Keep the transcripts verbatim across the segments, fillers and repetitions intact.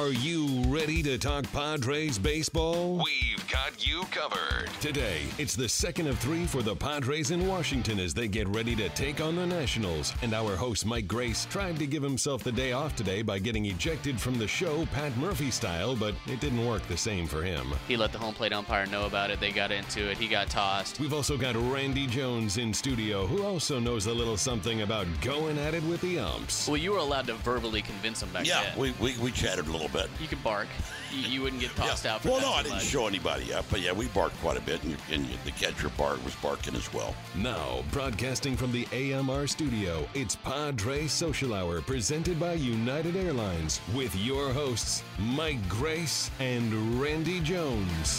Are you ready to talk Padres baseball? We've got you covered. Today, it's the second of three for the Padres in Washington as they get ready to take on the Nationals. And our host, Mike Grace, tried to give himself the day off today by getting ejected from the show Pat Murphy style, but it didn't work the same for him. He let the home plate umpire know about it. They got into it. He got tossed. We've also got Randy Jones in studio, who also knows a little something about going at it with the umps. Well, you were allowed to verbally convince him back yeah, then. we, we we chatted a little bit. You could bark. You, you wouldn't get tossed yeah. out for Well, that no, too I didn't much. show anybody up, but yeah, we barked quite a bit, and, and the catcher bark was barking as well. Now, broadcasting from the A M R studio, it's Padres Social Hour presented by United Airlines with your hosts, Mike Grace and Randy Jones.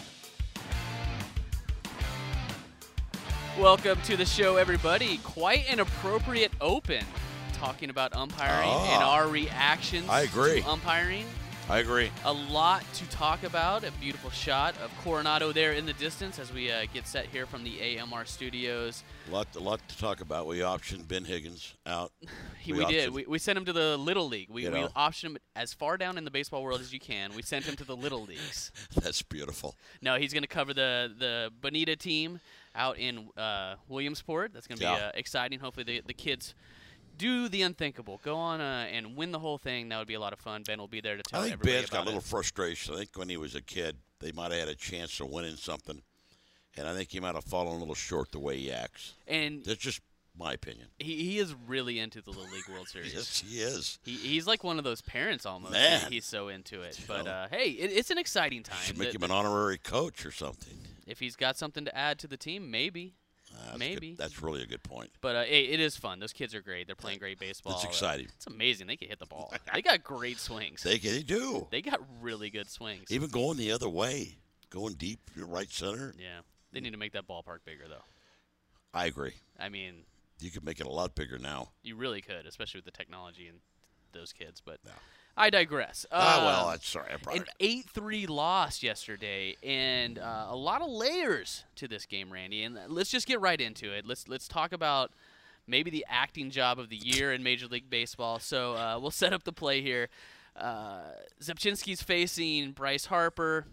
Welcome to the show, everybody. Quite an appropriate open, talking about umpiring Ah, and our reactions I agree. to umpiring. I agree. A lot to talk about. A beautiful shot of Coronado there in the distance as we uh, get set here from the A M R studios. A lot, a lot to talk about. We optioned Ben Higgins out. He, We we, did. optioned- We, we sent him to the Little League. We, You we know. optioned him as far down in the baseball world as you can. We sent him to the Little Leagues. That's beautiful. No, he's going to cover the, the Bonita team out in uh, Williamsport. That's going to be Yeah. uh, exciting. Hopefully the, the kids do the unthinkable. Go on uh, and win the whole thing. That would be a lot of fun. Ben will be there to tell I think everybody Ben's got a about little it. frustration. I think when he was a kid, they might have had a chance of winning something, and I think he might have fallen a little short the way he acts. And That's just my opinion. he, he is really into the Little League World Series. Yes, he is. He, he's like one of those parents almost. Man. He, he's so into it. You But know. uh, hey, it, it's an exciting time. Should make The- him an honorary coach or something. if he's got something to add to the team, maybe. Uh, that's Maybe. Good. That's really a good point. But uh, hey, it is fun. Those kids are great. They're playing great baseball. It's Uh, exciting. It's amazing. They can hit the ball. They got great swings. They, they do. They got really good swings. Even going the other way, going deep, right center. Yeah. They need to make that ballpark bigger, though. I agree. I mean, You could make it a lot bigger now. you really could, especially with the technology and those kids. But Yeah. I digress. ah, Uh, well, that's sorry. I brought An it. eight three loss yesterday, and uh, a lot of layers to this game, Randy. And let's just get right into it. Let's let's talk about maybe the acting job of the year in Major League Baseball. So uh, we'll set up the play here. Uh, Zepchinski's facing Bryce Harper,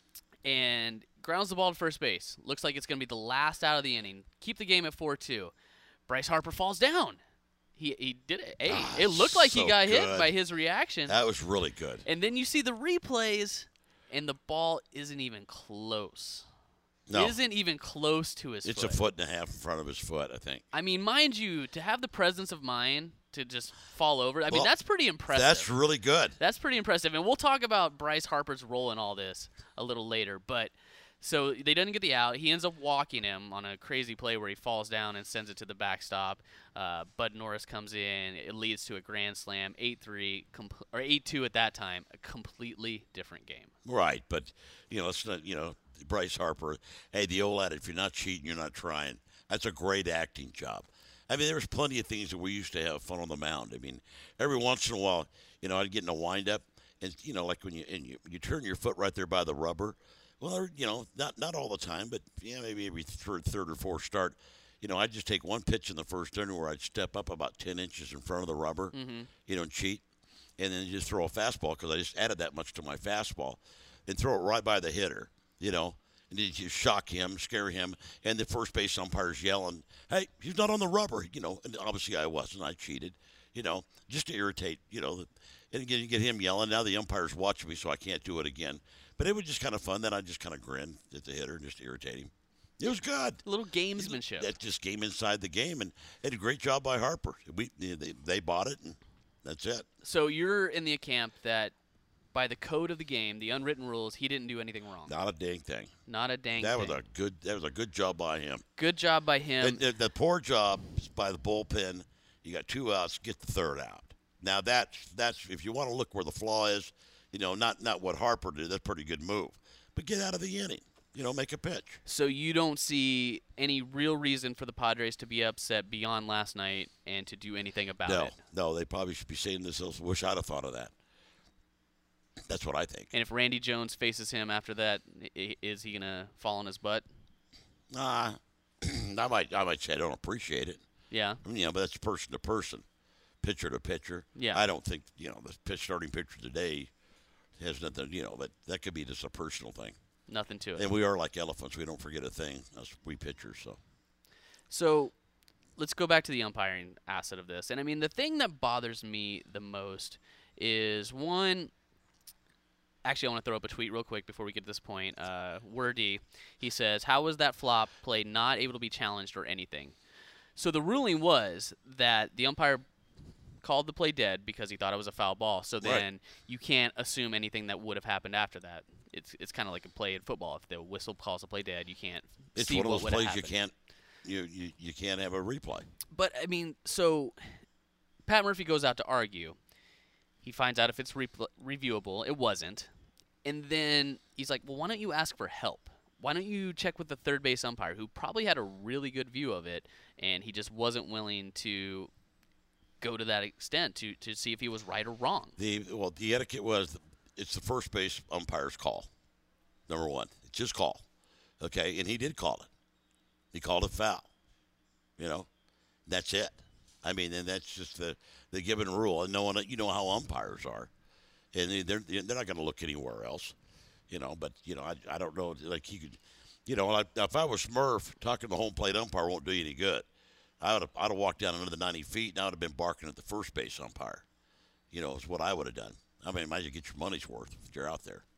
and grounds the ball to first base. Looks like it's going to be the last out of the inning. Keep the game at four two. Bryce Harper falls down. He he did it. Hey, Ah, it looked like he so got hit good. by his reaction. That was really good. And then you see the replays, and the ball isn't even close. No, Isn't even close to his it's foot. a foot and a half in front of his foot, I think. I mean, mind you, to have the presence of mind to just fall over, I mean, Well, that's pretty impressive. That's really good. That's pretty impressive. And we'll talk about Bryce Harper's role in all this a little later. But so they didn't get the out. He ends up walking him on a crazy play where he falls down and sends it to the backstop. Uh, Bud Norris comes in. It leads to a grand slam, eight three, compl- or eight two at that time. A completely different game. Right, but, you know, it's not, you know, Bryce Harper, hey, the old adage, if you're not cheating, you're not trying. That's a great acting job. I mean, there was plenty of things that we used to have fun on the mound. I mean, every once in a while, you know, I'd get in a windup, and, you know, like when you and you, you turn your foot right there by the rubber. Well, you know, not not all the time, but, yeah, maybe every third, third or fourth start, you know, I'd just take one pitch in the first inning where I'd step up about ten inches in front of the rubber, Mm-hmm. you know, and cheat, and then just throw a fastball because I just added that much to my fastball, and throw it right by the hitter, you know, and then you shock him, scare him, and the first base umpire's yelling, hey, he's not on the rubber, you know, and obviously I wasn't, I cheated, you know, just to irritate, you know, and again, you get him yelling, now the umpire's watching me so I can't do it again. But it was just kind of fun. Then I just kind of grin at the hitter and just irritate him. It was good. A little gamesmanship. That just game inside the game, and they did a great job by Harper. We they, they bought it, and that's it. So you're in the camp that by the code of the game, the unwritten rules, he didn't do anything wrong. Not a dang thing. Not a dang That thing. was a good. That was a good job by him. Good job by him. And the, the poor job is by the bullpen. You got two outs. Get the third out. Now that's that's if you want to look where the flaw is. You know, not not what Harper did. That's a pretty good move. But get out of the inning. You know, make a pitch. So you don't see any real reason for the Padres to be upset beyond last night and to do anything about No, it. no, they probably should be saying this. Wish I'd have thought of that. That's what I think. And if Randy Jones faces him after that, i- is he gonna fall on his butt? Uh, I might, I might say I don't appreciate it. Yeah. I mean, you know, but that's person to person, pitcher to pitcher. Yeah. I don't think you know the pitch starting pitcher today It has nothing, you know, but that could be just a personal thing. Nothing to it. And we are like elephants. We don't forget a thing. Us we pitchers, so. So let's go back to the umpiring asset of this. And, I mean, the thing that bothers me the most is, one, actually I want to throw up a tweet real quick before we get to this point. Uh, Wordy, he says, how was that flop play not able to be challenged or anything? So the ruling was that the umpire called the play dead because he thought it was a foul ball. So then right. you can't assume anything that would have happened after that. It's it's kind of like a play in football. If the whistle calls a play dead, you can't it's see one of what those plays happened. you can't you, you you can't have a replay. But, I mean, so Pat Murphy goes out to argue. He finds out if it's re- reviewable. It wasn't. And then he's like, well, why don't you ask for help? Why don't you check with the third base umpire, who probably had a really good view of it, and he just wasn't willing to go to that extent to, to see if he was right or wrong. The Well, the etiquette was it's the first base umpire's call, number one. It's his call, okay? And he did call it. He called it foul. You know, that's it. I mean, and that's just the, the given rule. And no one, you know how umpires are. And they're, they're not going to look anywhere else. You know, but, you know, I, I don't know. Like, he could, you know, like, if I was Smurf, talking to the home plate umpire won't do you any good. I would have, I'd have walked down another ninety feet, and I would have been barking at the first base umpire. You know, is what I would have done. I mean, imagine you get your money's worth if you're out there.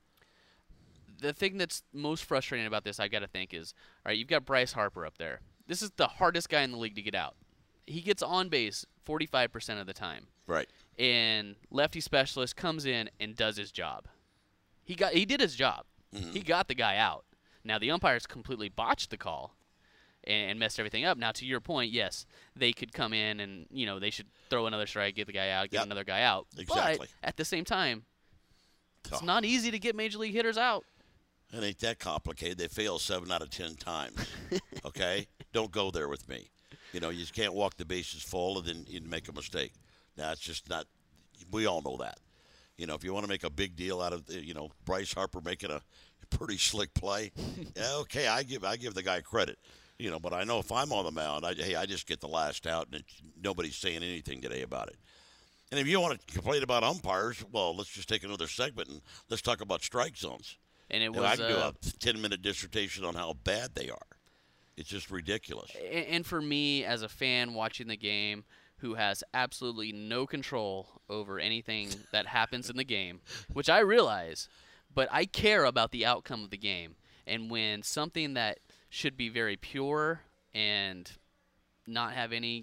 The thing that's most frustrating about this, I got to think, is, all right, you've got Bryce Harper up there. This is the hardest guy in the league to get out. He gets on base forty-five percent of the time. Right. And lefty specialist comes in and does his job. He got he did his job. Mm-hmm. He got the guy out. Now, the umpires completely botched the call and, and messed everything up. Now, to your point, yes, they could come in and, you know, they should throw another strike, get the guy out, get Yep. another guy out. Exactly. But at the same time, it's Oh. not easy to get major league hitters out. It ain't that complicated. They fail seven out of ten times. Okay? Don't go there with me. You know, you just can't walk the bases full and then you make a mistake. Now, it's just not – we all know that. You know, if you want to make a big deal out of, you know, Bryce Harper making a pretty slick play, yeah, okay, I give I give the guy credit. You know, but I know if I'm on the mound, I, hey, I just get the last out, and it's, nobody's saying anything today about it. And if you want to complain about umpires, well, let's just take another segment and let's talk about strike zones. And it And was I can do uh, a ten-minute dissertation on how bad they are. It's just ridiculous. and, and for me as a fan watching the game who has absolutely no control over anything that happens in the game, which I realize, but I care about the outcome of the game. And when something that should be very pure and not have any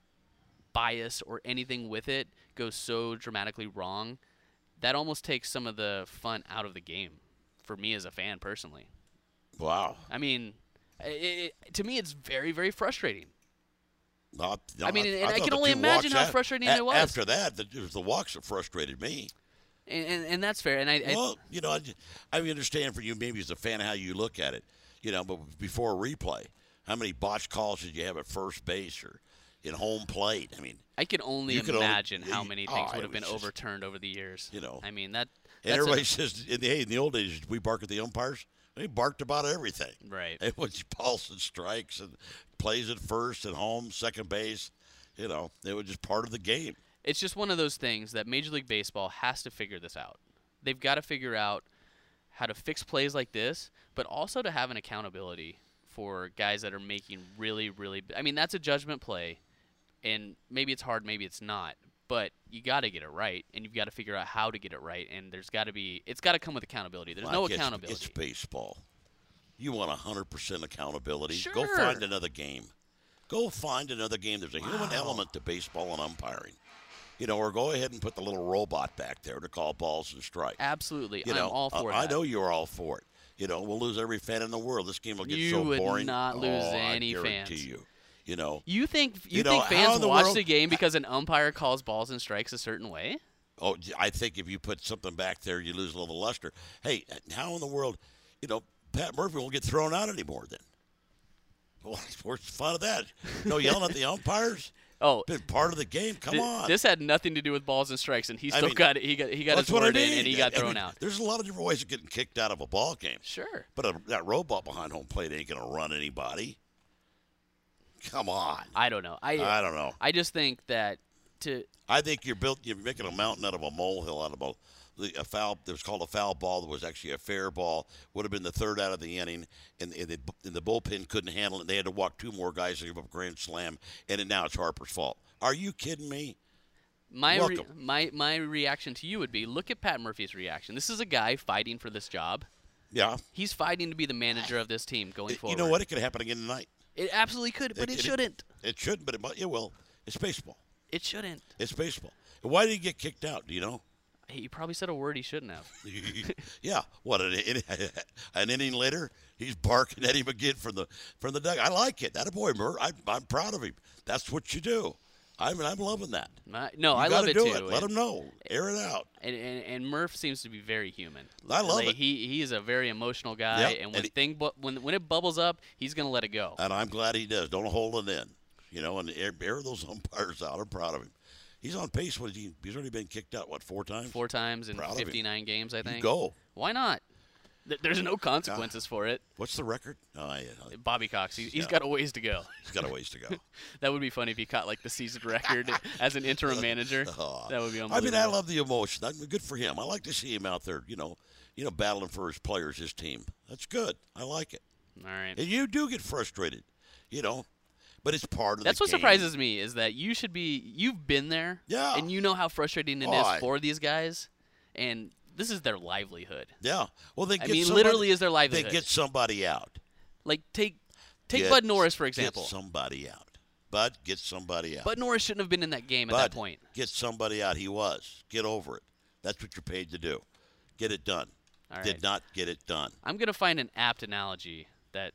bias or anything with it goes so dramatically wrong, that almost takes some of the fun out of the game for me as a fan personally. Wow. I mean, it, it, to me, it's very, very frustrating. Not, I mean, and I thought can the only two imagine walks how a- frustrating a- it was. After that, the, it was the walks that frustrated me. And, and, and that's fair. And I, I Well, you know, I, I understand for you maybe as a fan how you look at it, you know, but before a replay, how many botched calls did you have at first base or in home plate? I mean, I can only You could only- imagine how many oh, things it would have been was just- overturned over the years. You know. I mean, that. and That's everybody a, says, in the, hey, in the old days, we bark at the umpires. They barked about everything. right. It was balls and strikes and plays at first and home, second base. You know, it was just part of the game. It's just one of those things that Major League Baseball has to figure this out. They've got to figure out how to fix plays like this, but also to have an accountability for guys that are making really, really – I mean, that's a judgment play, and maybe it's hard, maybe it's not, but you got to get it right, and you've got to figure out how to get it right, and there's got to be – it's got to come with accountability. There's no Mike, it's- accountability. It's baseball. You want one hundred percent accountability. Sure. Go find another game. Go find another game. There's a human Wow. element to baseball and umpiring. You know, or go ahead and put the little robot back there to call balls and strikes. Absolutely. You I'm know, all for I, that. I know you're all for it. You know, we'll lose every fan in the world. This game will get You so would boring. not lose oh, any I guarantee fans. you. You know, You think you, You know, think how fans in the watch world- the game because an umpire calls balls and strikes a certain way? oh, I think if you put something back there, you lose a little luster. Hey, how in the world, you know, Pat Murphy won't get thrown out anymore then? Well, where's the fun of that? No yelling at the umpires? Oh, Been part of the game. Come Th- on. This had nothing to do with balls and strikes, and he I still mean, got it. He got he got That's his what I word in, mean. and he got I thrown mean, out. There's a lot of different ways of getting kicked out of a ball game. Sure. But a, that robot behind home plate ain't going to run anybody. Come on. I don't know. I I don't know. I just think that to I think you're built. You're making a mountain out of a molehill out of a the, a foul that was called a foul ball that was actually a fair ball. Would have been the third out of the inning, and, and, the, and the bullpen couldn't handle it. They had to walk two more guys to give up a grand slam, and then now it's Harper's fault. Are you kidding me? My re- Welcome. my my reaction to you would be, look at Pat Murphy's reaction. This is a guy fighting for this job. Yeah. He's fighting to be the manager of this team going It- forward. you know what? It could happen again tonight. It absolutely could, but it, it- shouldn't. It shouldn't, but it, might- it will. It's baseball. It shouldn't. It's baseball. And why did he get kicked out? Do you know? He probably said a word he shouldn't have. Yeah. What an, an inning later, he's barking at him again from the from the dugout. I like it. That boy, Murr. I, I'm proud of him. That's what you do. I mean, I'm loving that. My, no, You I gotta love it do too. It. Let and, him know. Air it out. and, and and Murph seems to be very human. I love like, it. He he is a very emotional guy, Yep, and and when he- thing bu- when when it bubbles up, he's gonna let it go. And I'm glad he does. Don't hold it in. You know, and air, air those umpires out. I'm proud of him. He's on pace. What he, he's already been kicked out, what, four times? Four times in Proud of him. fifty-nine games, I think. You go. Why not? Th- There's no consequences for it. What's the record? Oh, yeah. Bobby Cox, he, he's Yeah. got a ways to go. He's got a ways to go. That would be funny if he caught like the season record as an interim manager. Oh. That would be I unbelievable. mean, I love the emotion. I mean, good for him. I like to see him out there, you know, you know, battling for his players, his team. That's good. I like it. All right. And you do get frustrated, you know, but it's part of That's the what game. surprises me is that you should be you've been there, Yeah. and you know how frustrating it Oh, is I- for these guys, and this is their livelihood. Yeah. Well, they I get mean, somebody, literally is their they livelihood. get somebody out. Like take take Get- Bud Norris for example. Get somebody out. Bud, get somebody out. Bud Norris shouldn't have been in that game at Bud, that point. get somebody out. He was. Get over it. That's what you're paid to do. Get it done. All Did right. not get it done. I'm gonna find an apt analogy that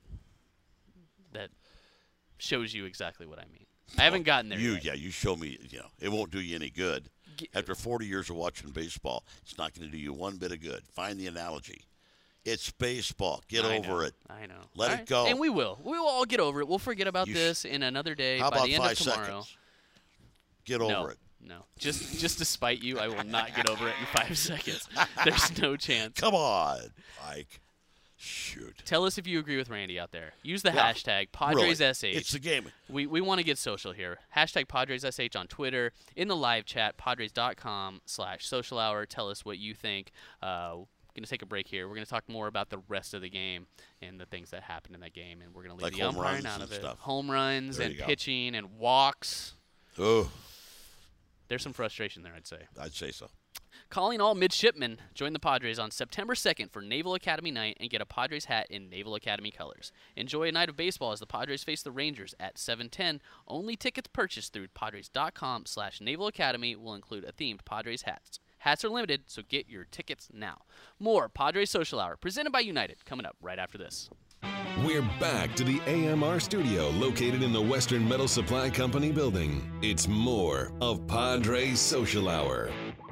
that shows you exactly what I mean. I haven't gotten there You, yet. yeah, you show me. You know, it won't do you any good. G- After forty years of watching baseball, it's not going to do you one bit of good. Find the analogy. It's baseball. Get I over know, it. I know. Let All it right. go. And we will. We will all get over it. We'll forget about You sh- this in another day How by about the end five of tomorrow. seconds? Get no, over it. No. Just just to spite you, I will not get over it in five seconds. There's no chance. Come on, Mike. Shoot. Tell us if you agree with Randy out there. Use the Yeah, hashtag PadresSH. Really. It's the game. We, we want to get social here. Hashtag PadresSH on Twitter. In the live chat, Padres.com slash social hour. Tell us what you think. Uh, going to take a break here. We're going to talk more about the rest of the game and the things that happened in that game. And we're going to leave Like the home umpiring runs out and of it. stuff. Home runs There and you go. pitching and walks. Oh, There's some frustration there, I'd say. I'd say so. Calling all midshipmen, join the Padres on September second for Naval Academy Night and get a Padres hat in Naval Academy colors. Enjoy a night of baseball as the Padres face the Rangers at seven ten. Only tickets purchased through Padres.com slash Naval Academy will include a themed Padres hats. Hats are limited, so get your tickets now. More Padres Social Hour, presented by United, coming up right after this. We're back to the A M R studio located in the Western Metal Supply Company building. It's more of Padres Social Hour.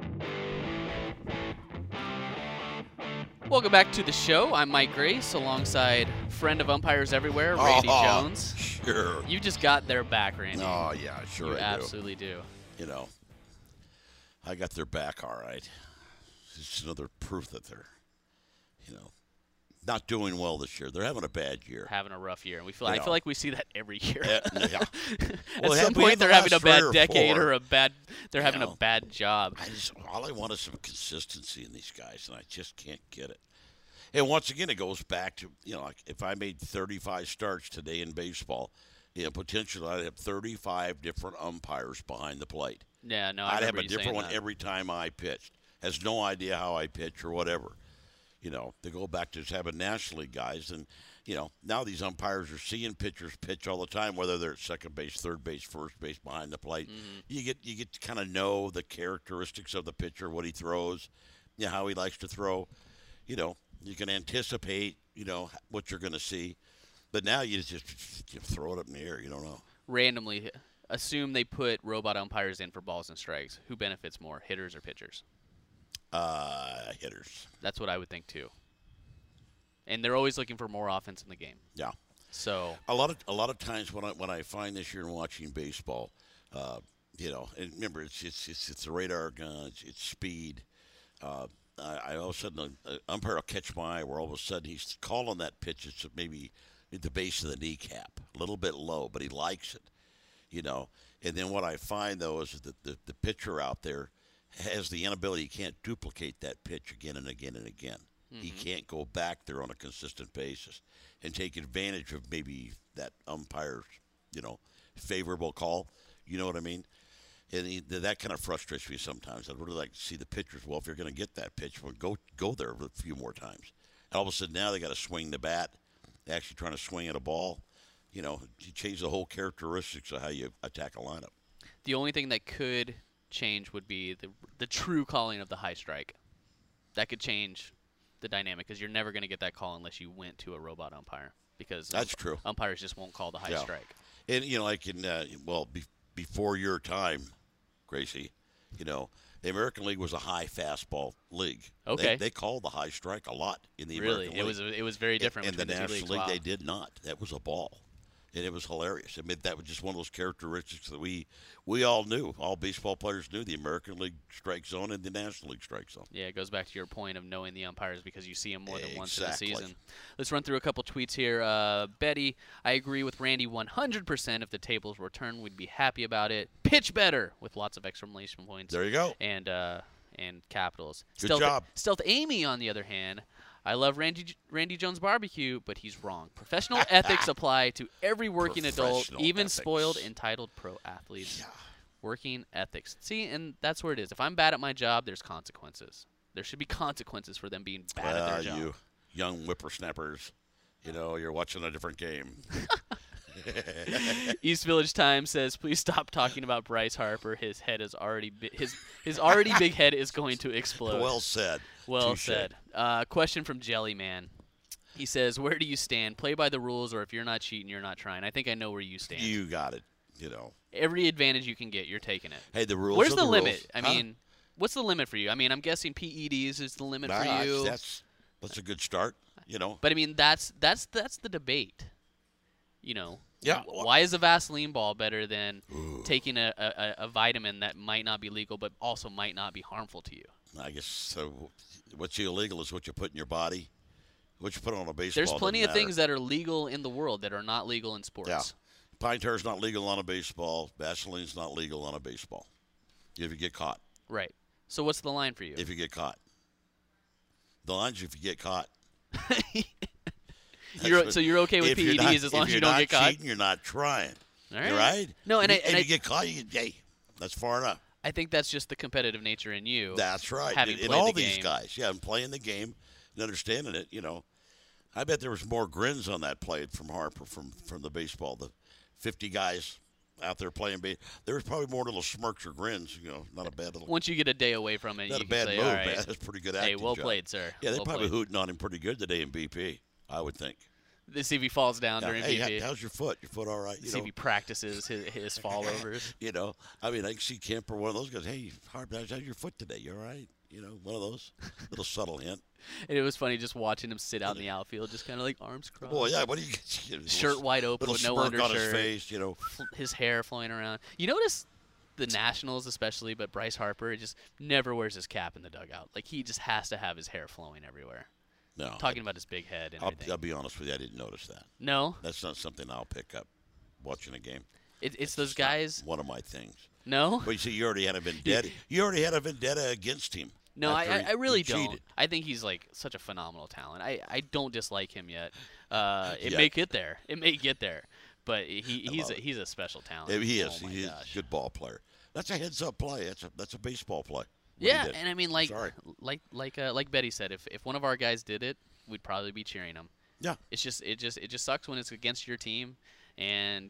Welcome back to the show. I'm Mike Grace, alongside friend of umpires everywhere, Randy Oh, Jones. Sure. You just got their back, Randy. Oh, yeah, sure you I do. absolutely do. You know, I got their back all right. It's another proof that they're, you know, not doing well this year. They're having a bad year. Having a rough year, and we feel. You I know. feel like we see that every year. Uh, yeah. At Well, some have we point, had the they're having a last bad three or decade four? or a bad. They're You having know. a bad job. I just all I want is some consistency in these guys, and I just can't get it. And once again, it goes back to, you know, like if I made thirty-five starts today in baseball, you know, potentially I'd have thirty-five different umpires behind the plate. Yeah, no, I I'd have remember a you different saying one that. every time I pitched. Has no idea how I pitch or whatever. You know, they go back to just having National League guys, and you know now these umpires are seeing pitchers pitch all the time, whether they're at second base, third base, first base, behind the plate. Mm-hmm. You get you get to kind of know the characteristics of the pitcher, what he throws, you know, how he likes to throw. You know, you can anticipate, you know, what you're going to see. But now you just you throw it up in the air. You don't know. Randomly, assume they put robot umpires in for balls and strikes. Who benefits more, hitters or pitchers? Uh, hitters. That's what I would think too. And they're always looking for more offense in the game. Yeah. So A lot of a lot of times when I when I find this year in watching baseball, uh, you know, and remember it's it's it's, it's the radar gun, it's, it's speed. Uh, I, I all of a sudden an umpire will catch my eye where all of a sudden he's calling that pitch. It's maybe at the base of the kneecap, a little bit low, but he likes it, you know. And then what I find though is that the the pitcher out there has the inability, he can't duplicate that pitch again and again and again. Mm-hmm. He can't go back there on a consistent basis and take advantage of maybe that umpire's, you know, favorable call. You know what I mean? And he, that kind of frustrates me sometimes. I'd really like to see the pitchers. Well, if you're going to get that pitch, well, go go there a few more times. And all of a sudden now they got to swing the bat. They're actually trying to swing at a ball. You know, you change the whole characteristics of how you attack a lineup. The only thing that could change would be the the true calling of the high strike. That could change the dynamic because you're never going to get that call unless you went to a robot umpire. Because that's ump- true. Umpires just won't call the high yeah. strike. And you know, like in uh, well, be- before your time, Gracie, you know, the American League was a high fastball league. Okay. They, they called the high strike a lot in the really? American it League. was it was very different. In the, the National leagues. League, Wow. they did not. That was a ball. And it was hilarious. I mean, that was just one of those characteristics that we we all knew. All baseball players knew the American League strike zone and the National League strike zone. Yeah, it goes back to your point of knowing the umpires because you see them more than exactly. once in the season. Let's run through a couple tweets here. Uh, Betty, I agree with Randy one hundred percent. If the tables were turned, we'd be happy about it. Pitch better with lots of exclamation points. There you go. And uh, and capitals. Good Stealth, job. Stealth Amy, on the other hand, I love Randy Randy Jones Barbecue, but he's wrong. Professional ethics apply to every working adult, even ethics. spoiled, entitled pro athletes. Yeah. Working ethics. See, and that's where it is. If I'm bad at my job, there's consequences. There should be consequences for them being bad well, at their job. You young whippersnappers, you know, you're watching a different game. East Village Times says, "Please stop talking about Bryce Harper. His head is already bi- his his already big head is going to explode." Well said. Well Touché. said. Uh, question from Jellyman. He says, "Where do you stand? Play by the rules, or if you're not cheating, you're not trying." I think I know where you stand. You got it. You know, every advantage you can get, you're taking it. Hey, the rules. Where's are the, the limit? rules. I Huh? mean, what's the limit for you? I mean, I'm guessing P E Ds is the limit Nah, for you. That's that's a good start. You know. But I mean, that's that's that's the debate. You know. Yeah. Why is a Vaseline ball better than Ooh. taking a, a, a vitamin that might not be legal but also might not be harmful to you? I guess so. What's illegal is what you put in your body. What you put on a baseball. There's plenty of matter. things that are legal in the world that are not legal in sports. Yeah. Pine tar is not legal on a baseball. Vaseline's not legal on a baseball. If you get caught. Right. So what's the line for you? If you get caught. The line's if you get caught. You're, so you're okay with P E Ds not, as long as you don't get cheating, caught? Cheating, you're not trying. All right. You're right? No, and, if, I, and if I, you get caught, you get, hey, that's far enough. I think that's just the competitive nature in you. That's right. Having in, in played all the these game. guys, yeah, and playing the game and understanding it, you know. I bet there was more grins on that play from Harper from, from the baseball. The fifty guys out there playing base. There was probably more little smirks or grins, you know, not a bad little. Once you get a day away from it, not you a bad can say, move, all right, man. That's pretty good hey, acting well job. played, sir. Yeah, they're well probably played. hooting on him pretty good today in B P, I would think. To see if he falls down Now, during hey, B P. how's your foot? Your foot all right? You see know? if he practices his, his fallovers. You know, I mean, I can see Kemper, one of those guys. Hey, Harper, how's your foot today? You all right? You know, one of those little subtle hint. And it was funny just watching him sit out in the outfield, just kind of like arms crossed. Boy, yeah, what do you get? You know, Shirt little, wide open with no smirk undershirt. on his face, you know. His hair flowing around. You notice the Nationals especially, but Bryce Harper just never wears his cap in the dugout. Like, he just has to have his hair flowing everywhere. No. Talking about his big head and I'll, everything. I'll be honest with you, I didn't notice that. No? That's not something I'll pick up watching a game. It, it's That's those just not guys. one of my things. No? But you see, you already had a vendetta. You already had a vendetta against him. No, I, I, I really he don't. cheated. I think he's like such a phenomenal talent. I, I don't dislike him yet. Uh, it Yet. may get there. It may get there. But he he's a, it. he's a special talent. Yeah, he is. Oh my he is gosh. a good ball player. That's a heads-up play. That's a that's a baseball play. What he Yeah, did. and I mean, like Sorry. like like uh, like Betty said, if if one of our guys did it, we'd probably be cheering him. Yeah. It's just it just it just sucks when it's against your team, and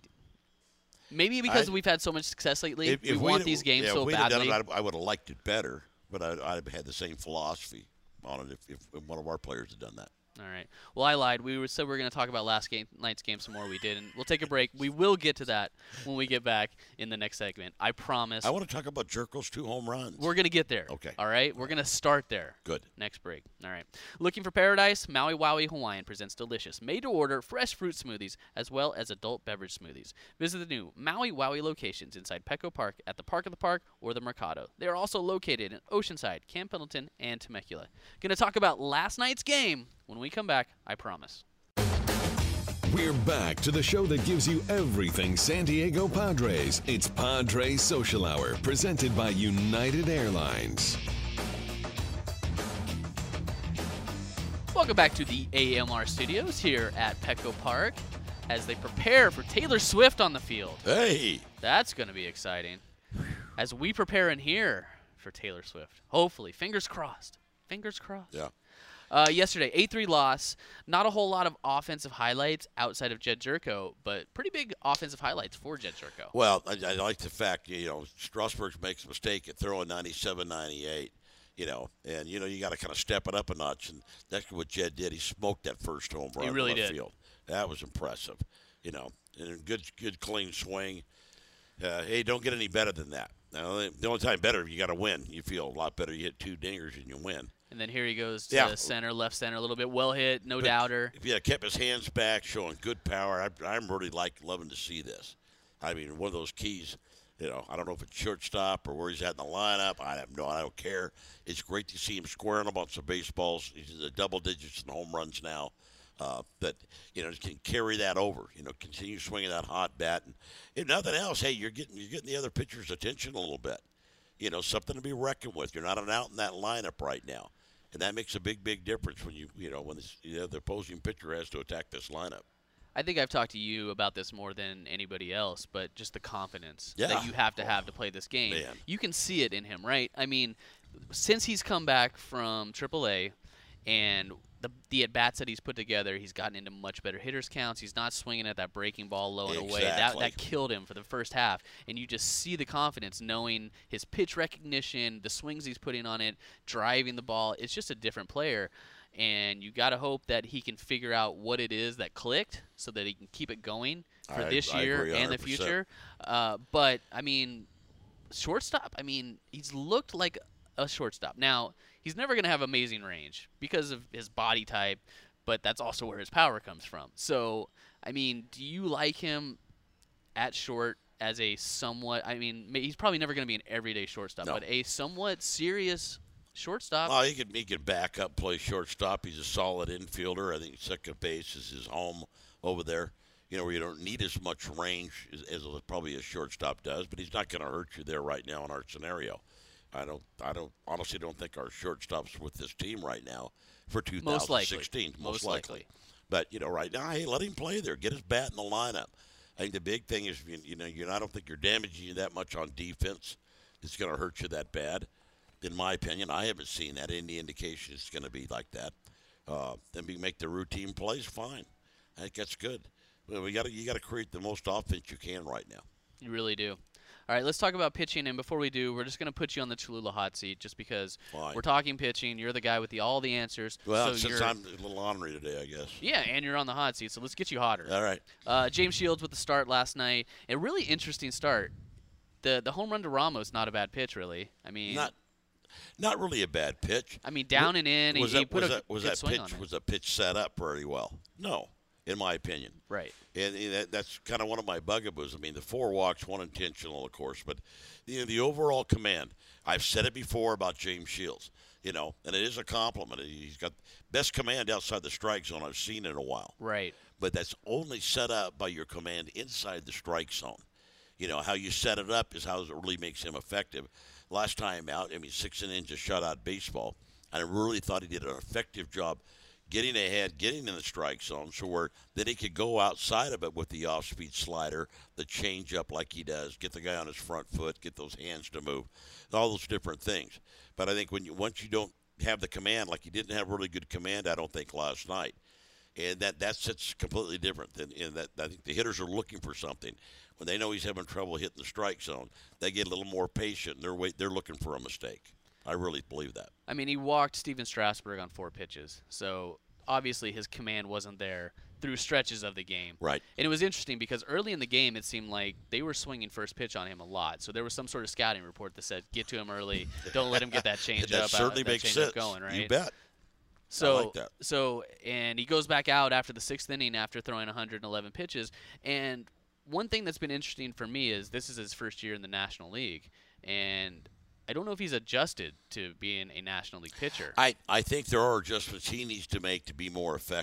maybe because I- we've had so much success lately, If, we if want we'd- these games yeah, so if we'd have badly. done it, I, I would have liked it better, but I'd, I'd have had the same philosophy on it if, if one of our players had done that. All right. Well, I lied. We were said we were going to talk about last game, night's game some more. We didn't. We'll take a break. We will get to that when we get back in the next segment. I promise. I want to talk about Jerko's two home runs. We're going to get there. Okay. All right? We're going to start there. Good. Next break. All right. Looking for paradise? Maui Wowie Hawaiian presents delicious, made-to-order fresh fruit smoothies as well as adult beverage smoothies. Visit the new Maui Wowie locations inside Petco Park at the Park of the Park or the Mercado. They are also located in Oceanside, Camp Pendleton, and Temecula. Going to talk about last night's game when we come back, I promise. We're back to the show that gives you everything San Diego Padres. It's Padres Social Hour, presented by United Airlines. Welcome back to the A M R studios here at Petco Park as they prepare for Taylor Swift on the field. Hey! That's going to be exciting. As we prepare in here for Taylor Swift. Hopefully. Fingers crossed. Fingers crossed. Yeah. Uh, yesterday, eight three loss. Not a whole lot of offensive highlights outside of Jed Jerko, but pretty big offensive highlights for Jed Jerko. Well, I, I like the fact, you know, Strasburg makes a mistake at throwing ninety-seven ninety-eight, you know, and, you know, you got to kind of step it up a notch, and that's what Jed did. He smoked that first home run He really in left did. field. That was impressive, you know, and a good, good clean swing. Uh, hey, don't get any better than that. Now, the only time better, you got to win. You feel a lot better. You hit two dingers and you win. And then here he goes to Yeah. center, left center, a little bit well hit, no But doubter. If he had kept his hands back, showing good power, I, I'm really like loving to see this. I mean, one of those keys, you know, I don't know if it's shortstop or where he's at in the lineup. I have no, I don't care. It's great to see him squaring up on some baseballs. He's in the double digits in home runs now. Uh, that, you know, can carry that over. You know, continue swinging that hot bat, and if nothing else, hey, you're getting you're getting the other pitcher's attention a little bit. You know, something to be reckoned with. You're not an out in that lineup right now, and that makes a big, big difference when you you know when this, you know, the opposing pitcher has to attack this lineup. I think I've talked to you about this more than anybody else, but just the confidence Yeah. that you have to have to play this game. Man. You can see it in him, right? I mean, since he's come back from triple A and the, the at-bats that he's put together, he's gotten into much better hitters counts. He's not swinging at that breaking ball low and away. That, Exactly. that killed him for the first half. And you just see the confidence knowing his pitch recognition, the swings he's putting on it, driving the ball. It's just a different player. And you got to hope that he can figure out what it is that clicked so that he can keep it going for I- this I year agree and the one hundred percent. future. Uh, but, I mean, shortstop, I mean, he's looked like a shortstop. Now, he's never going to have amazing range because of his body type, but that's also where his power comes from. So, I mean, do you like him at short as a somewhat, I mean, ma- he's probably never going to be an everyday shortstop, No. but a somewhat serious shortstop? Oh, he could he could back up, play shortstop. He's a solid infielder. I think second base is his home over there. You know, where you don't need as much range as, as probably a shortstop does, but he's not going to hurt you there right now in our scenario. I don't, I don't, honestly don't think our shortstops with this team right now for Most likely. twenty sixteen. Most likely. But you know, right now, hey, let him play there. Get his bat in the lineup. I think the big thing is, you, you know, you I don't think you're damaging you that much on defense. It's going to hurt you that bad, in my opinion. I haven't seen that. Any indication it's going to be like that. Uh, then we make the routine plays. Fine. I think that's good. Well, we got to you got to create the most offense you can right now. You really do. All right, let's talk about pitching, and before we do, we're just going to put you on the Cholula hot seat just because Fine. we're talking pitching. You're the guy with the all the answers. Well, so since you're, I'm a little ornery today, I guess. yeah, and you're on the hot seat, so let's get you hotter. All right. Uh, James Shields with the start last night. A really interesting start. The the home run to Ramos, not a bad pitch, really. I mean, Not, not really a bad pitch. I mean, down and in. Was he, he that put was a that was good that swing pitch on it. was that pitch set up very well? No, in my opinion. Right. And, and that, that's kind of one of my bugaboos. I mean, the four walks, one intentional, of course, but you know, the overall command. I've said it before about James Shields, you know, and it is a compliment. He's got best command outside the strike zone I've seen in a while. Right. But that's only set up by your command inside the strike zone. You know, how you set it up is how it really makes him effective. Last time out, I mean, six innings of shutout baseball, and I really thought he did an effective job getting ahead, getting in the strike zone, so where then he could go outside of it with the off-speed slider, the change-up like he does, get the guy on his front foot, get those hands to move, all those different things. But I think when you once you don't have the command, like he didn't have really good command, I don't think last night, and that that's it's completely different. Than in that I think the hitters are looking for something. When they know he's having trouble hitting the strike zone, they get a little more patient. And they're wait, they're looking for a mistake. I really believe that. I mean, he walked Steven Strasburg on four pitches, so obviously his command wasn't there through stretches of the game. Right. And it was interesting because early in the game it seemed like they were swinging first pitch on him a lot. So there was some sort of scouting report that said, get to him early, don't let him get that change that up, certainly that makes change sense. up going, right? You bet. So, I like that. so, and he goes back out after the sixth inning after throwing one hundred eleven pitches. And one thing that's been interesting for me is this is his first year in the National League, and I don't know if he's adjusted to being a National League pitcher. I, I think there are adjustments he needs to make to be more effective.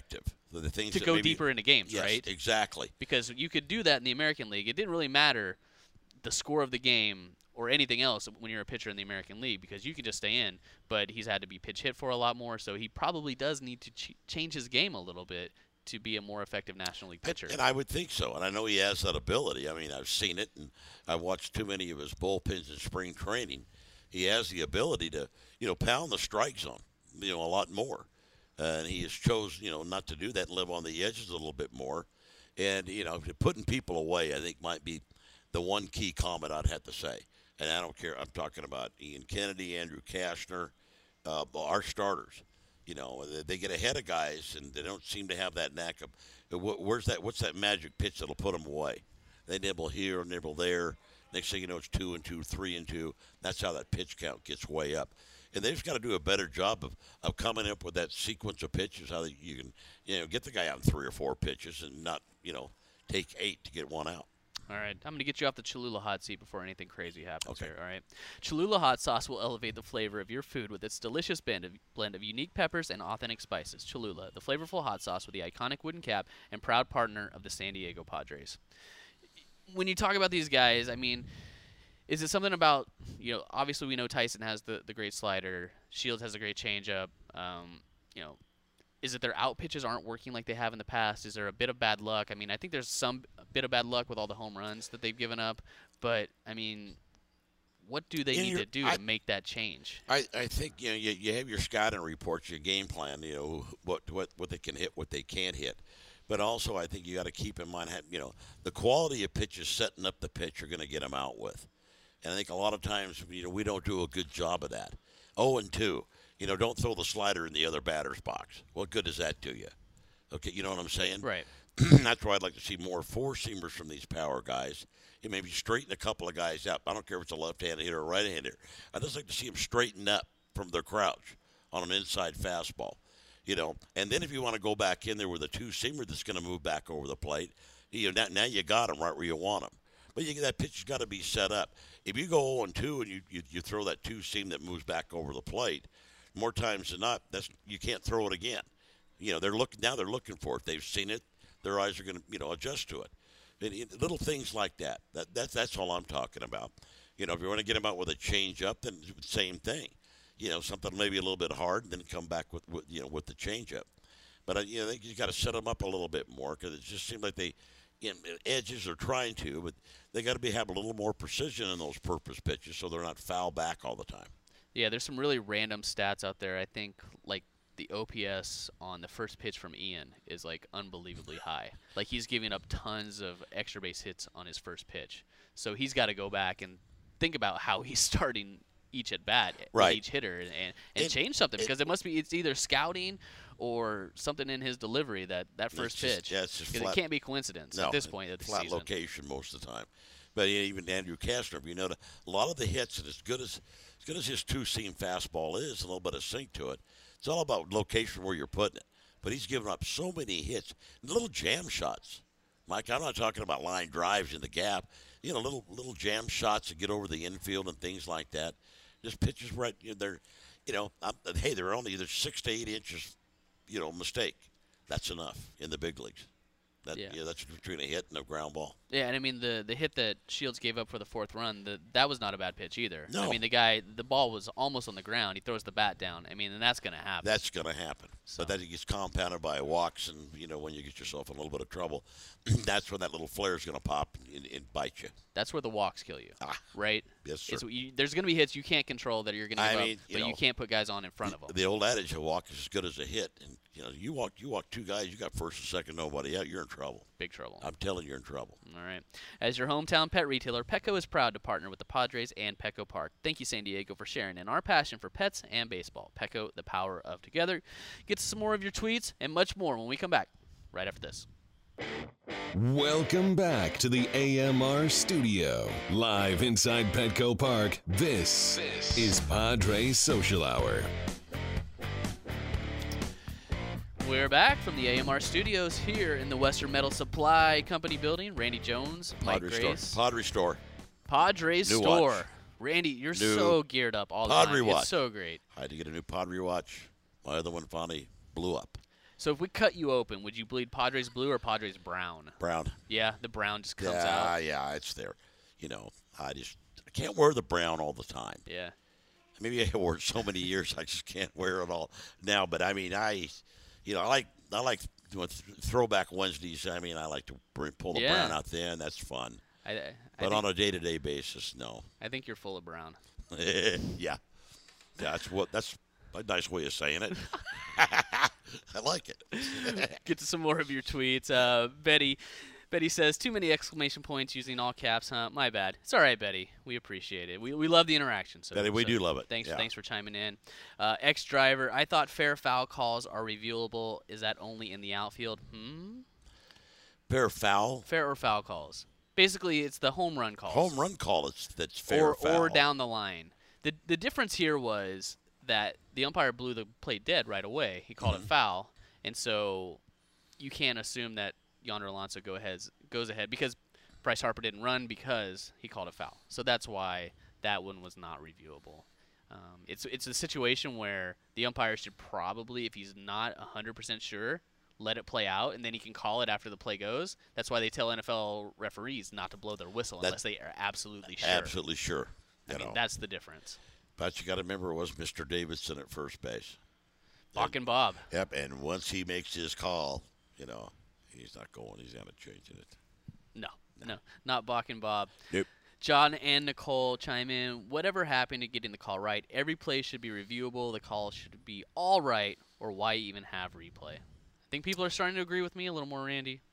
the, the things to that go maybe, deeper into games, yes, right? Exactly. Because you could do that in the American League. It didn't really matter the score of the game or anything else when you're a pitcher in the American League because you could just stay in. But he's had to be pitch hit for a lot more, so he probably does need to ch- change his game a little bit to be a more effective National League pitcher. And, and I would think so. And I know he has that ability. I mean, I've seen it, and I've watched too many of his bullpens in spring training. He has the ability to, you know, pound the strike zone, you know, a lot more. Uh, and he has chose, you know, not to do that and live on the edges a little bit more. And, you know, putting people away, I think, might be the one key comment I'd have to say. And I don't care. I'm talking about Ian Kennedy, Andrew Kastner, uh, our starters. You know, they get ahead of guys, and they don't seem to have that knack of where's that? What's that magic pitch that'll put them away? They nibble here, nibble there. Next thing you know, it's two and two, three and two. That's how that pitch count gets way up. And they've got to do a better job of, of coming up with that sequence of pitches, how you can, you know, get the guy out in three or four pitches and not, you know, take eight to get one out. All right, I'm going to get you off the Cholula hot seat before anything crazy happens Okay. here, all right? Cholula hot sauce will elevate the flavor of your food with its delicious blend of, blend of unique peppers and authentic spices. Cholula, the flavorful hot sauce with the iconic wooden cap and proud partner of the San Diego Padres. When you talk about these guys, I mean, is it something about, you know, obviously we know Tyson has the, the great slider, Shields has a great changeup, um, you know, is it their out pitches aren't working like they have in the past? Is there a bit of bad luck? I mean, I think there's some bit of bad luck with all the home runs that they've given up. But, I mean, what do they And need you're- to do I- to make that change? I, I think, you know, you, you have your scouting reports, your game plan, you know, what, what, what they can hit, what they can't hit. But also I think you got to keep in mind, you know, the quality of pitches setting up the pitch you're going to get them out with. And I think a lot of times, you know, we don't do a good job of that. oh and two. You know, don't throw the slider in the other batter's box. What good does that do you? Okay, you know what I'm saying? Right. That's why I'd like to see more four-seamers from these power guys. You maybe straighten a couple of guys up. I don't care if it's a left-handed hitter or a right-handed hitter. I'd just like to see them straighten up from their crouch on an inside fastball. You know, and then if you want to go back in there with a two-seamer that's going to move back over the plate, you know, now, now you got them right where you want them. But you, that pitch has got to be set up. If you go oh and two and you, you, you throw that two-seam that moves back over the plate, more times than not, that's you can't throw it again. You know, they're looking now. They're looking for it. They've seen it. Their eyes are going to, you know, adjust to it. And, it. Little things like that. That that's that's all I'm talking about. You know, if you want to get them out with a change up, then same thing. You know, something maybe a little bit hard, and then come back with, with you know with the change up. But uh, you know, I think you got to set them up a little bit more because it just seems like they, you know, edges are trying to, but they got to be have a little more precision in those purpose pitches so they're not foul back all the time. Yeah, there's some really random stats out there. I think, like, the O P S on the first pitch from Ian is, like, unbelievably high. Like, he's giving up tons of extra base hits on his first pitch. So he's got to go back and think about how he's starting each at bat, right. each hitter, and, and, and it, change something. It, because it must be it's either scouting or something in his delivery, that, that first just, pitch. Yeah, it's just Because flat, it can't be coincidence no, at this point of the flat season. location most of the time. But even Andrew Kastner, you know, a lot of the hits, and as good as as good as his two-seam fastball is, a little bit of sink to it, it's all about location where you're putting it. But he's given up so many hits, little jam shots. Mike, I'm not talking about line drives in the gap. You know, little little jam shots to get over the infield and things like that. Just pitches right, you know, they're, you know, I'm, hey, they're only either six to eight inches, you know, mistake. That's enough in the big leagues. That, Yeah. yeah, that's between a hit and a ground ball. Yeah, and I mean the the hit that Shields gave up for the fourth run, the, that was not a bad pitch either. No. I mean the guy, the ball was almost on the ground. He throws the bat down. I mean, and that's going to happen. That's going to happen. So. But that gets compounded by walks, and you know when you get yourself in a little bit of trouble, that's when that little flare is going to pop and, and bite you. That's where the walks kill you, Ah, right? yes, sir. It's, you, there's going to be hits you can't control that you're going to I give mean, up, you but know, you can't put guys on in front of them. The old adage, a walk is as good as a hit, and you know you walk you walk two guys, you got first and second, nobody out, you're in trouble. Big trouble. I'm telling you, you're in trouble. All right. As your hometown pet retailer, Petco is proud to partner with the Padres and Petco Park. Thank you, San Diego, for sharing in our passion for pets and baseball. Petco, the power of together. Get to some more of your tweets and much more when we come back right after this. Welcome back to the A M R studio. Live inside Petco Park, this, this is Padres Social Hour. We're back from the A M R studios here in the Western Metal Supply Company building. Randy Jones, Mike Padre Grace. Store. Padre Store. Padres New Store. watch. Randy, you're New so geared up all the Padre time. watch. It's so great. I had to get a new Padre watch. My other one finally blew up. So if we cut you open, would you bleed Padres blue or Padres brown? Brown. Yeah, the brown just comes yeah, out. Yeah, it's there. You know, I just I can't wear the brown all the time. Yeah. Maybe I wore it so many years I just can't wear it all now. But I mean, I, you know, I like I like doing th- throwback Wednesdays. I mean, I like to bring, pull the Yeah. brown out then. That's fun. I, I But think, on a day-to-day basis, no. I think you're full of brown. yeah, yeah. That's what. That's a nice way of saying it. I like it. Get to some more of your tweets. Uh, Betty, Betty says too many exclamation points using all caps. Huh? My bad. It's all right, Betty. We appreciate it. We we love the interaction. So Betty, we so do love it. Thanks Yeah. thanks for chiming in. Uh, Ex driver. I thought fair foul calls are reviewable. Is that only in the outfield? Hmm. Fair foul. Fair or foul calls. Basically, it's the home run calls. Home run call is that's fair or, foul. or down the line. The the difference here was that the umpire blew the play dead right away. He called Mm-hmm. it foul, and so you can't assume that Yonder Alonso go ahead, goes ahead because Bryce Harper didn't run because he called it foul. So that's why that one was not reviewable. Um, it's it's a situation where the umpire should probably, if he's not one hundred percent sure, let it play out, and then he can call it after the play goes. That's why they tell N F L referees not to blow their whistle That- unless they are absolutely sure. Absolutely sure. I You mean, know. that's the difference. But you got to remember, it was Mister Davidson at first base. Bach and Bob. Yep, and once he makes his call, you know, he's not going. He's not changing it. No, no, not Bach and Bob. Nope. John and Nicole chime in. Whatever happened to getting the call right? Every play should be reviewable. The call should be all right, or why even have replay? I think people are starting to agree with me a little more, Randy.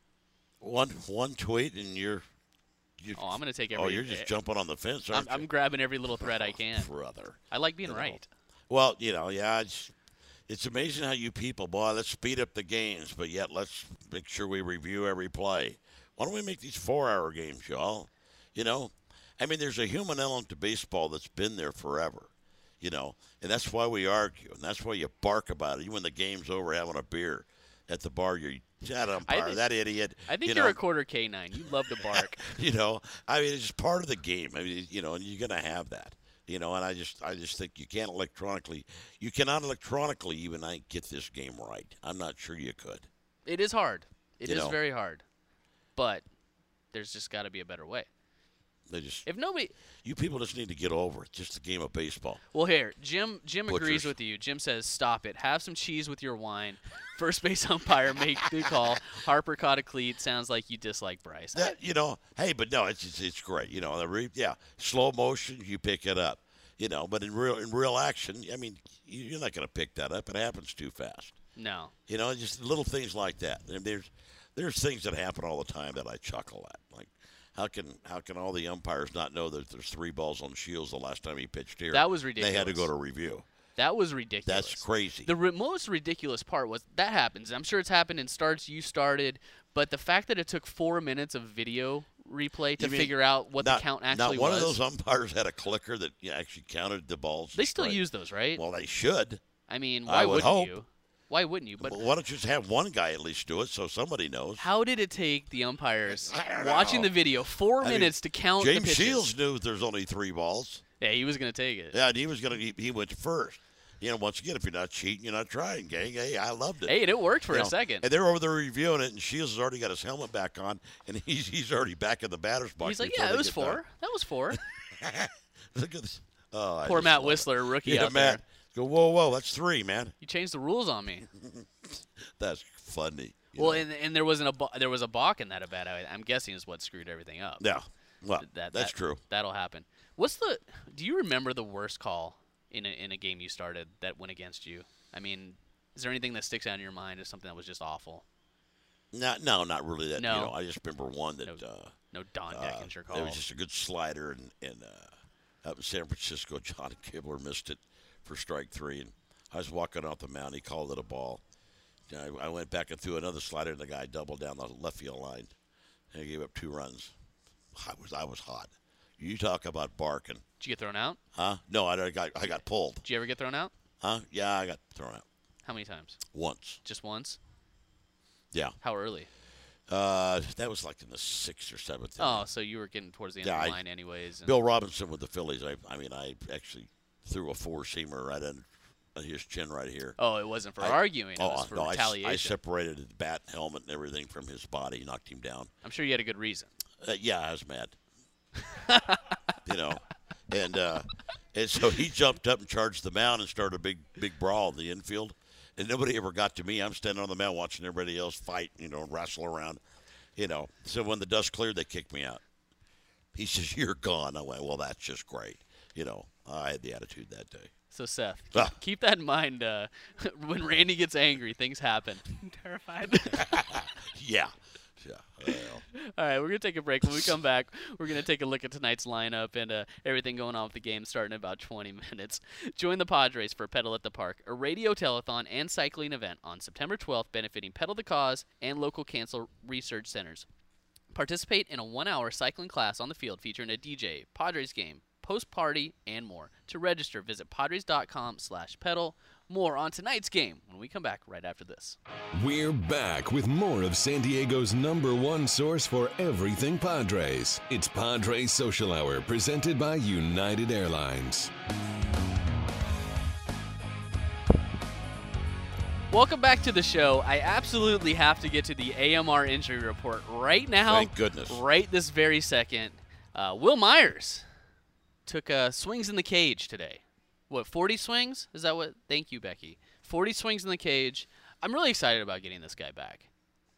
One one tweet and you're. You, Oh, I'm going to take every. oh, you're just jumping on the fence, I'm, aren't I'm you? grabbing every little thread I can. Brother. I like being You know. right. Well, you know, yeah, it's, it's amazing how you people, boy, let's speed up the games, but yet let's make sure we review every play. Why don't we make these four-hour games, y'all? You know, I mean, there's a human element to baseball that's been there forever, you know, and that's why we argue, and that's why you bark about it. You when the game's over having a beer at the bar, you're that umpire, think- that idiot. I think you you're know, a quarter K nine. You love to bark. you know, I mean, it's just part of the game. I mean, you know, and you're going to have that. You know, and I just, I just think you can't electronically, you cannot electronically even I think, get this game right. I'm not sure you could. It is hard. It You is know. very hard. But there's just got to be a better way. They just, If nobody, you people just need to get over it. Just a game of baseball. well, here, Jim. Jim agrees Butchers. with you. Jim says, "Stop it. Have some cheese with your wine." First base umpire make the call. Harper caught a cleat. Sounds like you dislike Bryce. That, you know, hey, but no, it's it's, it's great. You know, the re, yeah, slow motion, you pick it up. You know, but in real in real action, I mean, you- you're not going to pick that up. It happens too fast. No. You know, just little things like that. And there's there's things that happen all the time that I chuckle at. Like, how can how can all the umpires not know that there's three balls on Shields the last time he pitched here? That was They had to ridiculous. go to review. That was ridiculous. That's crazy. The re- most ridiculous part was that happens. I'm sure it's happened in starts you started, but the fact that it took four minutes of video replay to You mean figure out what not, the count actually not one was. of those umpires had a clicker that yeah, actually counted the balls. They still straight. use those, right? Well, they should. I mean, I why would wouldn't hope. you? Why wouldn't you? But Well, why don't you just have one guy at least do it so somebody knows? how did it take the umpires I don't watching know. the video four I mean, minutes to count James the pitches? Shields knew there's only three balls. Yeah, he was going to take it. Yeah, and he was gonna. He, he went first. You know, once again, if you're not cheating, you're not trying, gang. Hey, I loved it. Hey, and it worked for You a know, second. And they're over there reviewing it, and Shields has already got his helmet back on, and he's he's already back in the batter's box. He's like, before yeah, they it was get four. done. That was four. Look at this. Oh, I Poor just Matt love it. Whistler, rookie Yeah, out Matt. there. Go, whoa, whoa, that's three, man. You changed the rules on me. That's funny. you Well, know. and, and there wasn't a ba- there was a balk in that at bat. I- I'm guessing is what screwed everything up. yeah, well, That, that's that- true. That'll happen. What's the? Do you remember the worst call in a, in a game you started that went against you? I mean, is there anything that sticks out in your mind as something that was just awful? No, no, not really. That No. you know, I just remember one that No, uh, No Don uh, Deckinger call. there was just a good slider, and and uh, up in San Francisco, John Kibler missed it for strike three, and I was walking off the mound. He called it a ball. And I, I went back and threw another slider, and the guy doubled down the left field line, and he gave up two runs. I was I was hot. You talk about barking, Did you get thrown out? huh? No, I got I got pulled, Did you ever get thrown out? huh? Yeah, I got thrown out How many times? once. Just once? Yeah, How early? uh, that was like in the sixth or seventh. Oh, inning. so you were getting towards the end Yeah, of the I- line anyways. and- Bill Robinson with the Phillies. I, I mean, I actually threw a four-seamer right in his chin right here. Oh, it wasn't for I, arguing. It oh, was for no, retaliation. I, I separated the bat, helmet, and everything from his body, knocked him down. I'm sure you had a good reason. Uh, yeah, I was mad. you know, and uh, and so he jumped up and charged the mound and started a big big brawl in the infield. And nobody ever got to me. I'm standing on the mound watching everybody else fight, you know, wrestle around, you know. So when the dust cleared, they kicked me out. He says, "You're gone." I went, "Well, that's just great." You know, I had the attitude that day. So, Seth, Ah. keep that in mind. Uh, when Randy gets angry, things happen. I'm terrified. Yeah. Yeah. Well. All right, we're going to take a break. When we come back, we're going to take a look at tonight's lineup and uh, everything going on with the game starting in about twenty minutes. Join the Padres for Pedal at the Park, a radio telethon and cycling event on September twelfth benefiting Pedal the Cause and local cancer research centers. Participate in a one-hour cycling class on the field featuring a D J, Padres game, post-party, and more. To register, visit padres.com slash pedal. More on tonight's game when we come back right after this. We're back with more of San Diego's number one source for everything Padres. It's Padres Social Hour, presented by United Airlines. Welcome back to the show. I absolutely have to get to the A M R injury report right now. Thank goodness. Right this very second. Uh, Will Myers took uh, swings in the cage today. What, forty swings? Is that what? Thank you, Becky. forty swings in the cage. I'm really excited about getting this guy back.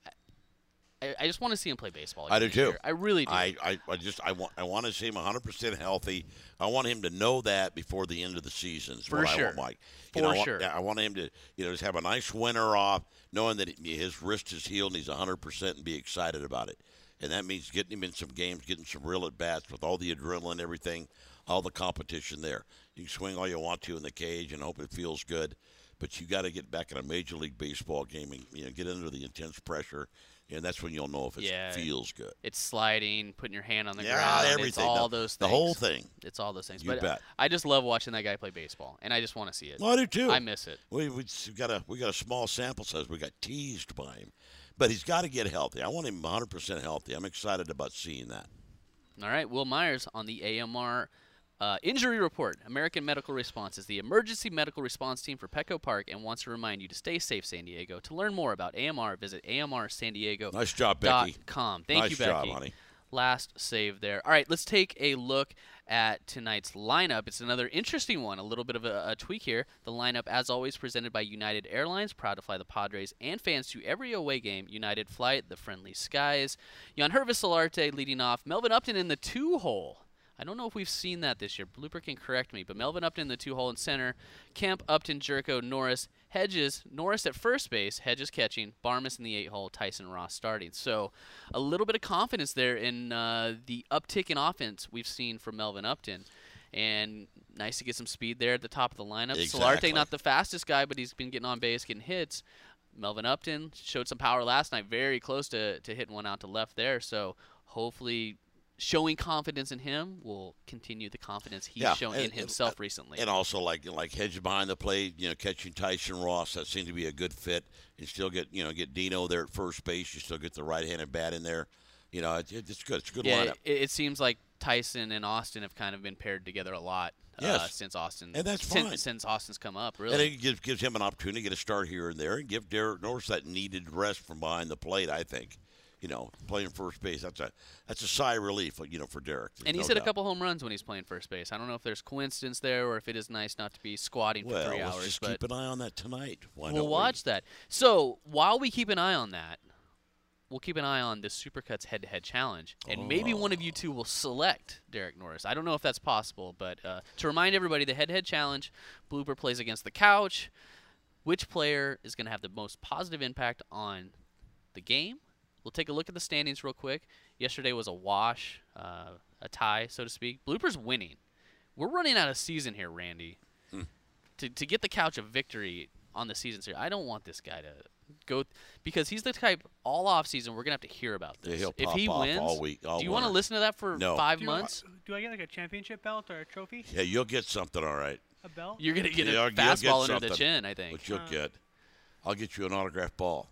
I, I just want to see him play baseball. I do this too. year. I really do. I, I, I just I want I want to see him one hundred percent healthy. I want him to know that before the end of the season. Is For what sure. I want, Mike. You For know, I want, sure. I want him to you know just have a nice winter off, knowing that his wrist is healed and he's one hundred percent, and be excited about it. And that means getting him in some games, getting some real at bats with all the adrenaline, everything, all the competition there. You can swing all you want to in the cage and hope it feels good, but you got to get back in a Major League Baseball game and you know get under the intense pressure, and that's when you'll know if it Yeah. feels good. It's sliding, putting your hand on the Yeah, ground. everything. It's all The- those the things. whole thing. It's all those things. You but bet. I just love watching that guy play baseball, and I just want to see it. Well, I do too. I miss it. We we got a we got a small sample size. We got teased by him, but he's got to get healthy. I want him one hundred percent healthy. I'm excited about seeing that. All right, Will Myers on the A M R uh, injury report. American Medical Response is the emergency medical response team for Petco Park and wants to remind you to stay safe, San Diego. To learn more about A M R, visit A M R San Diego. Nice job, Becky. Com. Thank nice you, Becky. job, honey. Last save there. All right, let's take a look at tonight's lineup. It's another interesting one, a little bit of a, a tweak here. The lineup, as always, presented by United Airlines, proud to fly the Padres and fans to every away game. United Flight, the friendly skies. Jan Hervis Solarte leading off. Melvin Upton in the two-hole. I don't know if we've seen that this year. Blooper can correct me, but Melvin Upton in the two-hole in center. Kemp, Upton, Jerko, Norris, Hedges, Norris at first base, Hedges catching, Barmas in the eight-hole, Tyson Ross starting. So a little bit of confidence there in uh, the uptick in offense we've seen from Melvin Upton. And nice to get some speed there at the top of the lineup. Exactly. Solarte, not the fastest guy, but he's been getting on base, getting hits. Melvin Upton showed some power last night, very close to, to hitting one out to left there. So hopefully showing confidence in him will continue the confidence he's Yeah, shown and- in himself recently. And also, like like Hedges behind the plate, you know, catching Tyson Ross, that seemed to be a good fit. You still get you know get Dino there at first base. You still get the right-handed bat in there. You know, it, it's good. It's a good yeah, lineup. it, it seems like Tyson and Austin have kind of been paired together a lot uh, Yes. since Austin And that's since, fine. since Austin's come up. And Really, it gives gives him an opportunity to get a start here and there, and give Derek Norris that needed rest from behind the plate. I think. You know, playing first base, that's a that's a sigh of relief, you know, for Derek. and he's no hit a doubt. couple home runs when he's playing first base. I don't know if there's coincidence there or if it is nice not to be squatting for Well, three let's hours. just but keep an eye on that tonight. Why we'll don't watch that. So while we keep an eye on that, we'll keep an eye on the Supercuts head-to-head challenge, and maybe one of you two will select Derek Norris. I don't know if that's possible, but uh, to remind everybody, the head-to-head challenge, Blooper plays against the couch. Which player is going to have the most positive impact on the game? We'll take a look at the standings real quick. Yesterday was a wash, uh, a tie, so to speak. Blooper's winning. We're running out of season here, Randy. Hmm. To to get the couch a victory on the season series, I don't want this guy to go th- because he's the type all off season we're gonna have to hear about Yeah, this. he'll if pop he off wins, all week, all do you want to winter. listen to that for No. five do, months? do I get like a championship belt or a trophy? we? Yeah, you'll get something, all right. A belt? You're gonna get Yeah, a you'll get fastball under the something. chin, I think. What you'll Uh. get, I'll get you an autographed ball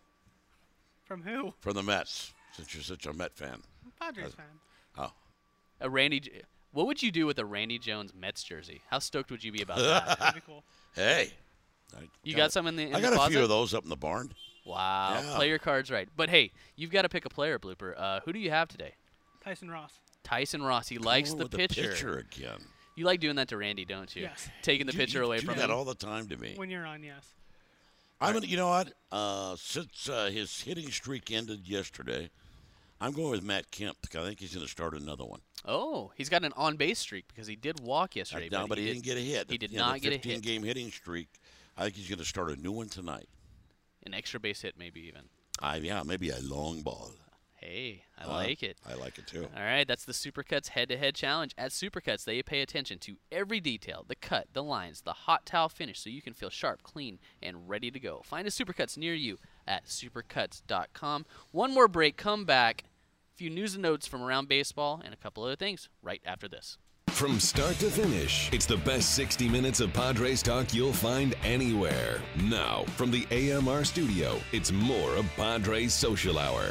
From who? from the Mets, since you're such a Met fan. I'm a Padres fan. Oh, A Randy, J- what would you do with a Randy Jones Mets jersey? How stoked would you be about that? That'd be cool. hey, I You got some in the in I the got a closet? few of those up in the barn. Wow. Yeah. Play your cards right. But hey, you've got to pick a player, Blooper. Uh, who do you have today? Tyson Ross. Tyson Ross. He likes Oh, the with pitcher. The pitcher again. You like doing that to Randy, don't you? Yes. Taking the You- pitcher you away do from that him. all the time to me. When you're on, yes. I'm gonna, you know what? Uh, since uh, his hitting streak ended yesterday, I'm going with Matt Kemp. I think he's going to start another one. Oh, he's got an on-base streak because he did walk yesterday. no, but he, did, didn't get a hit. He did You know, not the get a hit. fifteen-game hitting streak. I think he's going to start a new one tonight. An extra base hit, maybe even. Uh, yeah, maybe a long ball. Hey, I Uh, like it. I like it too. All right, that's the Supercuts head-to-head challenge. At Supercuts, they pay attention to every detail, the cut, the lines, the hot towel finish, so you can feel sharp, clean, and ready to go. Find a Supercuts near you at supercuts dot com. One more break, come back, a few news and notes from around baseball, and a couple other things right after this. From start to finish, it's the best sixty minutes of Padres talk you'll find anywhere. Now, from the A M R studio, it's more of Padres Social Hour.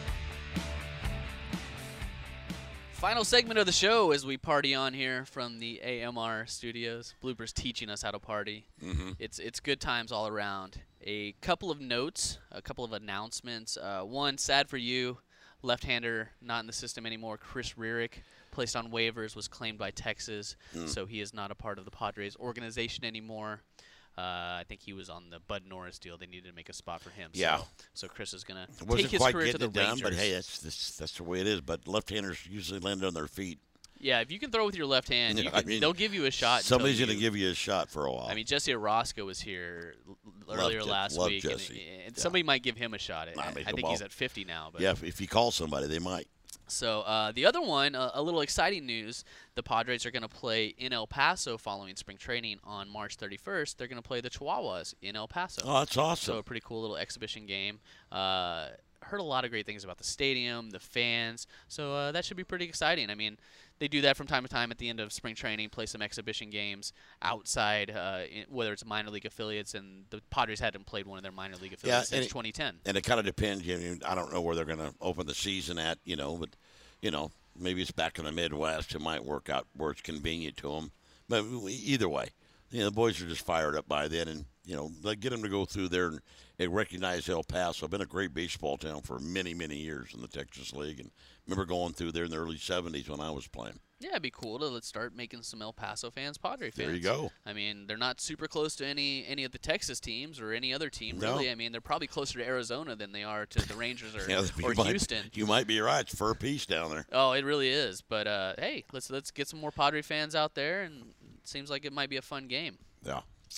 Final segment of the show as we party on here from the A M R studios. Blooper's teaching us how to party. Mm-hmm. It's it's good times all around. A couple of notes, a couple of announcements. Uh, one, sad for you, left-hander not in the system anymore. Chris Rierick, placed on waivers, was claimed by Texas, Mm. so he is not a part of the Padres organization anymore. Uh, I think he was on the Bud Norris deal. They needed to make a spot for him. Yeah. So, so Chris is going to Wasn't take his quite career to getting the it done, Rangers. but hey, that's, that's that's the way it is. But left-handers usually land on their feet. Yeah, if you can throw with your left hand, you Yeah, can, I mean, they'll give you a shot. until Somebody's you, going to give you a shot for a while. I mean, Jesse Orozco was here l- Love earlier Je- last love week, and, Jesse. and Yeah. somebody might give him a shot. I, I mean, I think well, he's at fifty now. But yeah, if, if you call somebody, they might. So uh, the other one, uh, a little exciting news: the Padres are going to play in El Paso following spring training on March thirty-first. They're going to play the Chihuahuas in El Paso. Oh, that's awesome. So a pretty cool little exhibition game. Uh, heard a lot of great things about the stadium, the fans. So uh, that should be pretty exciting. I mean, they do that from time to time at the end of spring training, play some exhibition games outside, uh, in, whether it's minor league affiliates. And the Padres hadn't played one of their minor league affiliates Yeah, and since it- twenty ten. And it kind of depends. I mean, I don't know where they're going to open the season at, you know, but, you know, maybe it's back in the Midwest. It might work out where it's convenient to them. But either way, you know, the boys are just fired up by then. And, you know, they get them to go through there and, and recognize El Paso. Been a great baseball town for many, many years in the Texas League. And remember going through there in the early seventies when I was playing. Yeah, it'd be cool to let's start making some El Paso fans Padre fans. There you go. I mean, they're not super close to any any of the Texas teams or any other team, No. really. I mean, they're probably closer to Arizona than they are to the Rangers or, Yeah, or you might, Houston. You might be right. It's fur peace down there. Oh, it really is. But uh, hey, let's let's get some more Padre fans out there, and it seems like it might be a fun game. Yeah.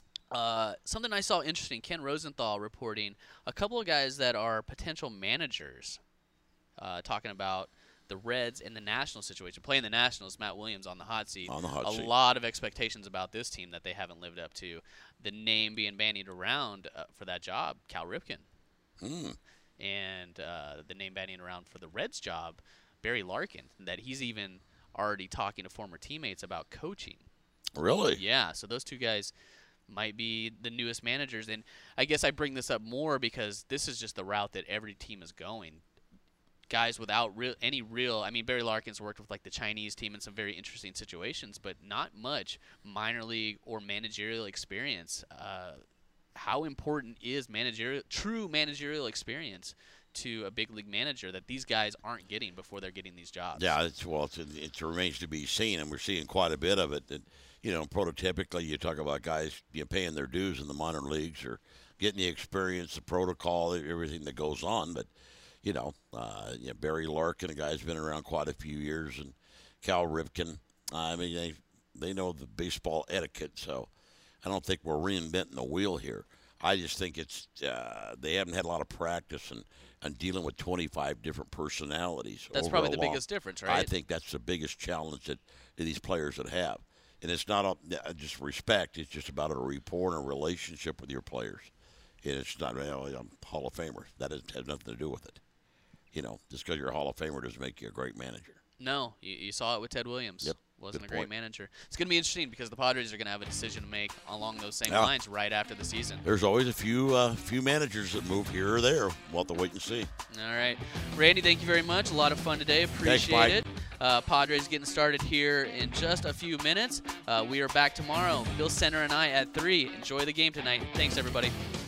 Uh, something I saw interesting, Ken Rosenthal reporting a couple of guys that are potential managers, uh, talking about the Reds and the Nationals situation. Playing the Nationals, Matt Williams on the hot seat. On the hot a seat. lot of expectations about this team that they haven't lived up to. The name being bandied around uh, for that job, Cal Ripken. Mm. And uh, the name bandied around for the Reds job, Barry Larkin, that he's even already talking to former teammates about coaching. Really? Yeah, so those two guys might be the newest managers. And I guess I bring this up more because this is just the route that every team is going. Guys without real any real, I mean, Barry Larkin's worked with like the Chinese team in some very interesting situations, but not much minor league or managerial experience. Uh, how important is managerial, true managerial experience to a big league manager that these guys aren't getting before they're getting these jobs? Yeah, it's, well, it's, it remains to be seen, and we're seeing quite a bit of it. That, you know, prototypically, you talk about guys you know, paying their dues in the minor leagues or getting the experience, the protocol, everything that goes on. But, you know, uh, you know Barry Larkin, a guy's been around quite a few years, and Cal Ripken. I mean, they they know the baseball etiquette, so I don't think we're reinventing the wheel here. I just think it's uh, they haven't had a lot of practice and, and dealing with twenty-five different personalities. That's over probably a the long- biggest difference, right? I think that's the biggest challenge that, that these players would have. And it's not a, just respect. It's just about a rapport and a relationship with your players. And it's not, well, I'm a Hall of Famer. That doesn't have nothing to do with it. You know, just because you're a Hall of Famer doesn't make you a great manager. No, you, you saw it with Ted Williams. Yep, Wasn't good a great point. manager. It's going to be interesting because the Padres are going to have a decision to make along those same Yeah. lines right after the season. There's always a few uh, few managers that move here or there. We'll have to wait and see. All right. Randy, thank you very much. A lot of fun today. Thanks, Appreciate Mike. it. Uh, Padres getting started here in just a few minutes. Uh, we are back tomorrow. Bill Center and I at three. Enjoy the game tonight. Thanks, everybody.